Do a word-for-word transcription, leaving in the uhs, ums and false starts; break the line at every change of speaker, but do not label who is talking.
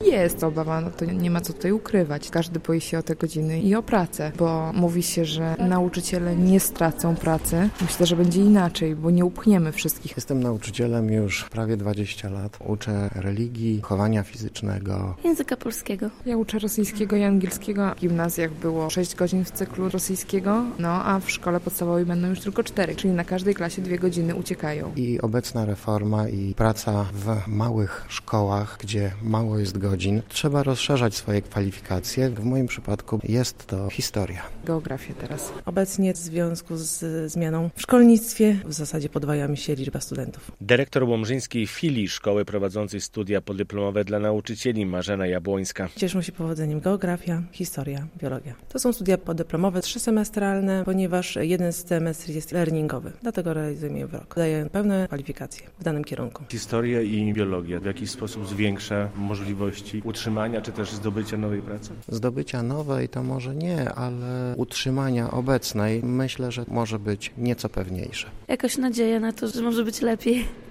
Jest obawa, no to nie ma co tutaj ukrywać. Każdy boi się o te godziny i o pracę, bo mówi się, że nauczyciele nie stracą pracy. Myślę, że będzie inaczej, bo nie upchniemy wszystkich.
Jestem nauczycielem już prawie dwadzieścia lat. Uczę religii, chowania fizycznego.
Języka polskiego.
Ja uczę rosyjskiego i angielskiego. W gimnazjach było sześć godzin w cyklu rosyjskiego, no a w szkole podstawowej będą już tylko cztery, czyli na każdej klasie dwie godziny uciekają.
I obecna reforma i praca w małych szkołach, gdzie mało jest godzin, trzeba rozszerzać swoje kwalifikacje. W moim przypadku jest to historia.
Geografię teraz.
Obecnie w związku z zmianą w szkolnictwie w zasadzie podwaja mi się liczba studentów.
Dyrektor łomżyńskiej filii szkoły prowadzącej studia podyplomowe dla nauczycieli Marzena Jabłońska.
Cieszą się powodzeniem geografia, historia, biologia. To są studia podyplomowe, trzysemestralne, ponieważ jeden semestr jest learningowy. Dlatego realizujemy je w rok. Daje pełne kwalifikacje w danym kierunku.
Historia i biologia w jakiś sposób zwiększa możliwości utrzymania czy też zdobycia nowej pracy?
Zdobycia nowej to może nie, ale utrzymania obecnej myślę, że może być nieco pewniejsze.
Jakoś nadzieja na to, że może być lepiej.